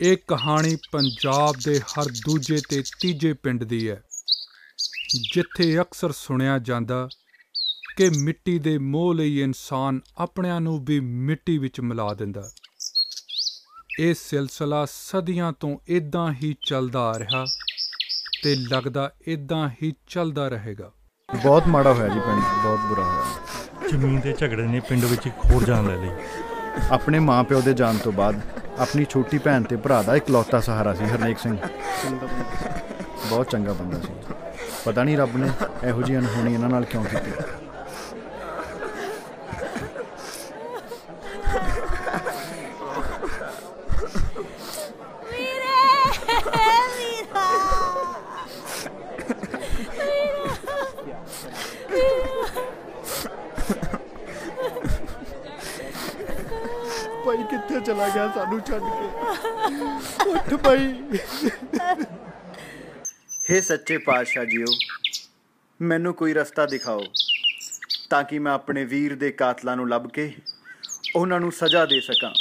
ਇਹ ਕਹਾਣੀ ਪੰਜਾਬ ਦੇ ਹਰ ਦੂਜੇ ਤੇ ਤੀਜੇ ਪਿੰਡ ਦੀ ਹੈ, ਜਿੱਥੇ ਅਕਸਰ ਸੁਣਿਆ ਜਾਂਦਾ ਕਿ ਮਿੱਟੀ ਦੇ ਮੋਹ ਲਈ ਇਨਸਾਨ ਆਪਣਿਆਂ ਨੂੰ ਵੀ ਮਿੱਟੀ ਵਿੱਚ ਮਿਲਾ ਦਿੰਦਾ। ਇਹ ਸਿਲਸਿਲਾ ਸਦੀਆਂ ਤੋਂ ਇੱਦਾਂ ਹੀ ਚੱਲਦਾ ਆ ਰਿਹਾ ਤੇ ਲੱਗਦਾ ਇੱਦਾਂ ਹੀ ਚੱਲਦਾ ਰਹੇਗਾ। ਬਹੁਤ ਮਾੜਾ ਹੋਇਆ ਜੀ, ਪਿੰਡ ਬਹੁਤ ਬੁਰਾ ਹੋਇਆ। ਜ਼ਮੀਨ ਦੇ ਝਗੜੇ ਨੇ ਪਿੰਡ ਵਿੱਚ ਇੱਕ ਹੋਰ ਜਾਨ ਲੈ ਲਈ। ਆਪਣੇ ਮਾਂ ਪਿਓ ਦੇ ਜਾਣ ਤੋਂ ਬਾਅਦ ਆਪਣੀ ਛੋਟੀ ਭੈਣ ਤੇ ਭਰਾ ਦਾ ਇਕਲੌਤਾ ਸਹਾਰਾ ਸੀ ਹਰਨੇਕ ਸਿੰਘ। ਬਹੁਤ ਚੰਗਾ ਬੰਦਾ ਸੀ। ਪਤਾ ਨਹੀਂ ਰੱਬ ਨੇ ਇਹੋ ਜਿਹੀ ਅਣਹੋਣੀ ਇਹਨਾਂ ਨਾਲ ਕਿਉਂ ਕੀਤੀ। ਭਾਈ ਕਿੱਥੇ ਚਲਾ ਗਿਆ ਸਾਨੂੰ ਛੱਡ ਕੇ? ਉੱਠ ਭਾਈ। ਹੇ ਸੱਚੇ ਪਾਤਸ਼ਾਹ ਜੀਓ, ਮੈਨੂੰ ਕੋਈ ਰਸਤਾ ਦਿਖਾਓ ਤਾਂ ਕਿ ਮੈਂ ਆਪਣੇ ਵੀਰ ਦੇ ਕਾਤਲਾਂ ਨੂੰ ਲੱਭ ਕੇ ਉਹਨਾਂ ਨੂੰ ਸਜ਼ਾ ਦੇ ਸਕਾਂ।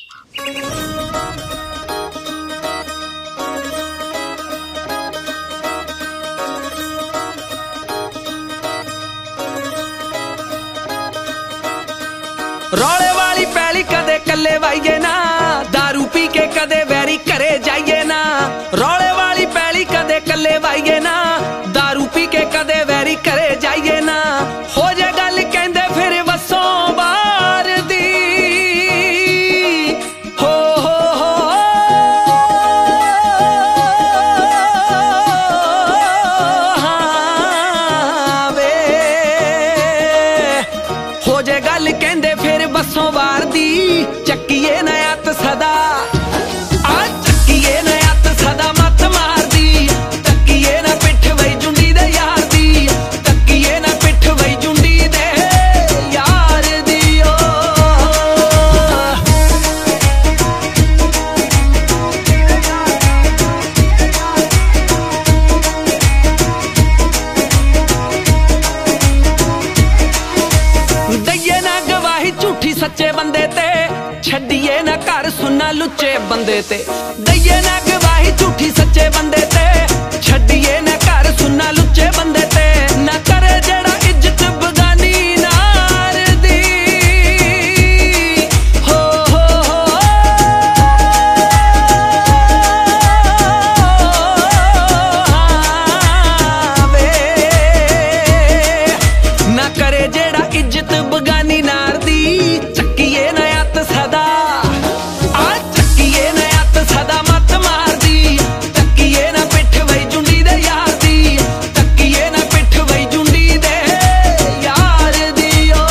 ਰੌਲੇ ਵਾਲੀ ਪੈਲੀ ਕਦੇ ਕੱਲੇ ਵਾਈਏ ਨਾ, ਦਾਰੂ ਪੀ ਕੇ ਕਦੇ ਵੈਰੀ ਘਰੇ ਜਾਈਏ ਨਾ। ਰੌਲੇ ਵਾਲੀ ਪੈਲੀ ਕਦੇ ਕੱਲੇ ਵਾਈਏ ਨਾ, ਦਾਰੂ ਪੀ ਕੇ ਕਦੇ ਵੈਰੀ ਘਰੇ ਜਾਈਏ ਨਾ। ਹੋ ਜੇ ਗੱਲ ਕਹਿੰਦੇ ਫਿਰ ਵਸੋਂ ਬਾਹਰ ਦੀ। ਹੋ ਹਾਂ ਵੇ, ਹੋ ਜੇ ਗੱਲ ਕਹਿੰਦੇ ਫਿਰ ਵਸੋਂ ਬਾਹਰ ਦੀ। ਚੱਕੀਏ ਨਾ ਅੱਤ ਸਦਾ, ਆ ਚੱਕੀਏ ਨਾ ਅੱਤ ਸਦਾ ਮੱਤ ਮਾਰਦੀ। ਤੱਕੀਏ ਨਾ ਪਿੱਠ ਵਈ ਜੁੰਡੀ ਦੇ ਯਾਰ ਦੀ, ਤੱਕੀਏ ਨਾ ਪਿੱਠ ਵਈ ਜੁੰਡੀ ਦੇ ਯਾਰ ਦੀ। ਓ ਦਈਏ ਨਾ ਗਵਾਹੀ ਝੂਠੀ ਸੱਚੇ ਬੰਦੇ ਤੇ, ਛੱਡੀਏ ਨਾ ਘਰ ਸੁਣਨਾ ਲੁੱਚੇ ਬੰਦੇ ਤੇ। ਦਈਏ ਨਾ ਗਵਾਹੀ ਝੂਠੀ ਸੱਚੇ ਬੰਦੇ ਤੇ, ਛੱਡੀਏ ਨਾ ਘਰ ਸੁਣਨਾ ਲੁੱਚੇ ਬੰਦੇ ਤੇ। ਨਾ ਕਰੇ ਜਿਹੜਾ ਇੱਜ਼ਤ ਬਗਾਨੀ ਨਾਰ ਦੀ। ਹੋ ਹਾਂ ਵੇ, ਨਾ ਕਰੇ ਜਿਹੜਾ ਇੱਜ਼ਤ ਬਗਾਨੀ ਨਾਰ ਦੀ। ਚੱਕੀਏ ਨਾ ਅੱਤ ਸਦਾ, ਆ ਚੱਕੀਏ ਨਾ ਅੱਤ ਸਦਾ ਮੱਤ ਮਾਰਦੀ। ਤੱਕੀਏ ਨਾ ਪਿੱਠ ਵਈ ਜੁੰਡੀ ਦੇ ਯਾਰ ਦੀ, ਤੱਕੀਏ ਨਾ ਪਿੱਠ ਵਈ ਜੁੰਡੀ ਦੇ ਯਾਰ ਦੀ। ਓ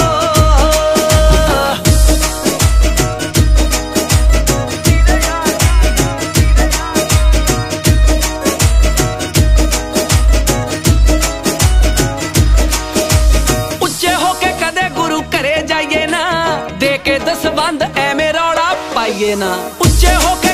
ਉੱਚੇ ਹੋ ਕੇ ਕਦੇ ਗੁਰੂ ਘਰੇ ਜਾਈਏ ਨਾ, ਦੇ ਕੇ ਦਸਵੰਧ ਐਵੇਂ ਰੌਲਾ ਪਾਈਏ ਨਾ। ਉੱਚੇ ਹੋ